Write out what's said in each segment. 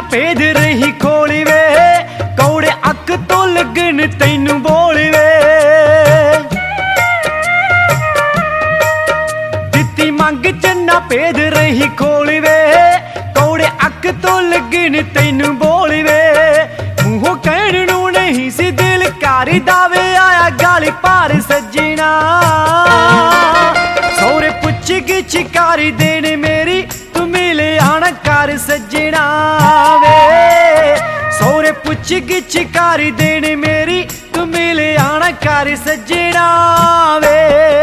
भेद रही खोली वे, कौड़े अक तो लगन तैनू बोल वे। दित्ती मंग चन्ना भेद रही खोली वे, कौड़े अक तो लगन तैनू बोल वे। मूहों कहण नू नहीं सी दिल कारी दावे, आया गाली पार सजना। सौरे पुछ गिछ कारी देने मेरी, तू मिले आना कर सजना वे। सौरे पुछ गिछ कारी देने मेरी, तू मिले आना कर सजना वे।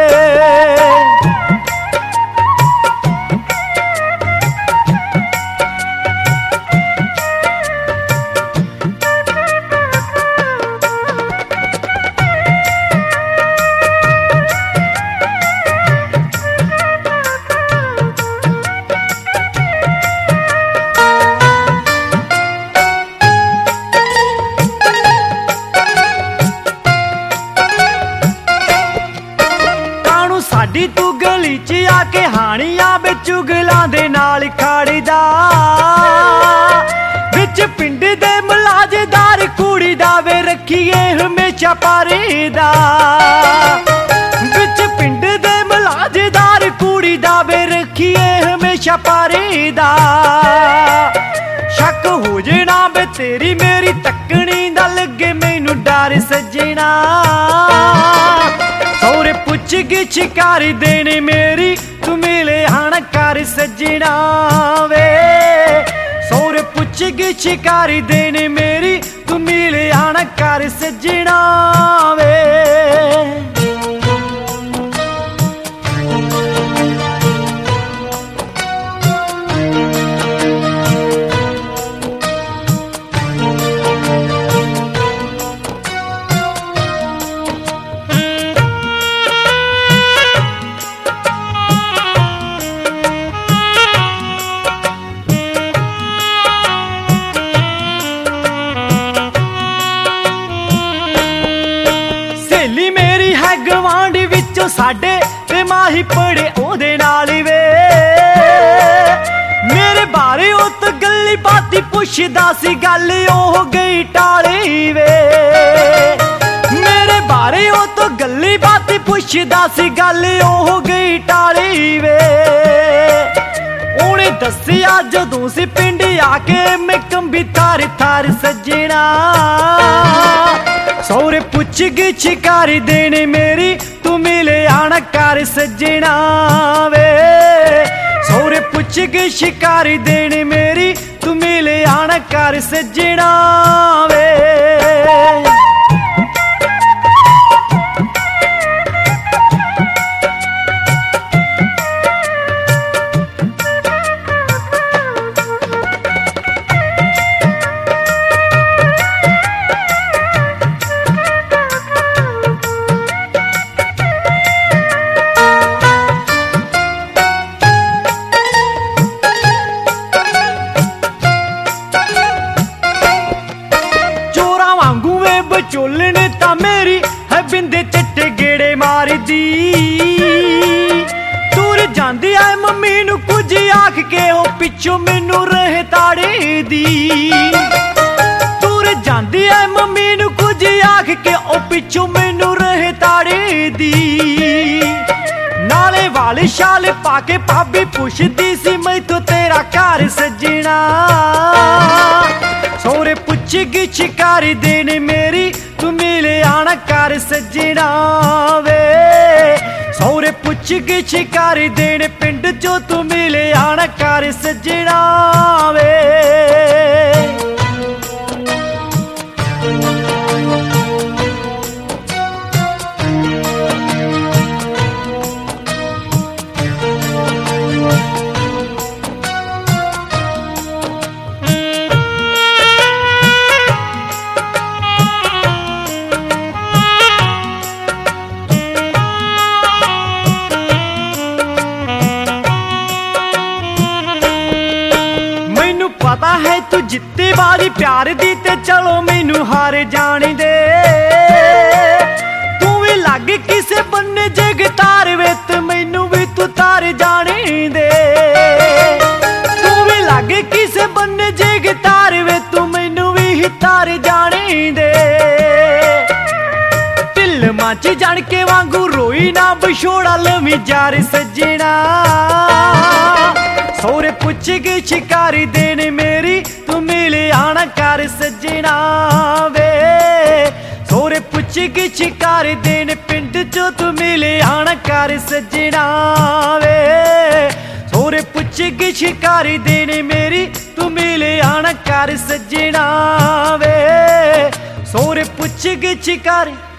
साडी तू गली च आके हानियां बे चुगलां दे नाल खाड़दा, विच पिंड दे मलाजदार कुड़ी दा वे रखिए हमेशा पारेदा। विच पिंड दे मलाजदार कुड़ी दा वे रखिए हमेशा पारेदा। शक हो जाना बे तेरी मेरी तकनी दा, लगे मैनू डर सजना। सौरे पुछ गिछ कारी देने मेरी, तू मिले आना कर सजना वे। सौरे पुछ गिछ कारी देने मेरी, तू मिले आना कर सजना वे। मेरी है गवांढी विचों साडे, ते माही पड़े ओदे नाल वे। मेरे बारे ओ तो गल्ली बाती पुछदा सी, गल ओ गई टाली वे। मेरे बारे ओ तो गल्ली बाती पुछदा सी, गल ओ गई टाली वे। उन्हें दसिया जदों सी पिंड आके, मैं कंबी थार थार सजना। सौरे पुछ गिछ कारी देने मेरी, तू मिले आना कर सजना वे। सौरे पुछ गिछ कारी देने मेरी, तू मिले आना कर सजना वे। चोलन ता मेरी है बिंदे चिट्टे गेड़े मार दी। दूर जांदी आए मम्मी नू कुछ आख के, ओ पिछों मैनू रहे ताड़े दी। दूर जांदी आए मम्मी नू कुछ आख के, ओ पिछों मैनू रहे ताड़े दी। नाले वाले शाल पाके भाभी पुछदी सी, मैं तो तेरा घर सजना। सौरे पुछ गिछ कारी देने मेरी, तू मिले आना कर सजना वे। सौरे पुछ गिछ कारी देने पिंड चो, तू मिले आना कर सजना वे। पता है तू जित्ती बारी प्यार दी, ते चलो मैनू हार जाने दे। तू भी लग किसे बन्ने जग तार वे, ते मैनू भी तू तार जाने दे। तू भी लग किसे बन्ने जग एक तार वे तू मैनू भी तार जाने दे। ढिल्मां च जान के वांगू रोई ना बछोड़ा लवी जार सजना। सौरे पुछ के शिकारी देने मेरी तू मिले आना कर सजना वे। सौरे पुछ के शिकारी देने पिंड चो तू मिले आना कर सजना वे। सौरे पुछ के शिकारी देने मेरी तू मिले आना कर सजना वे। सौरे पुछ के शिकारी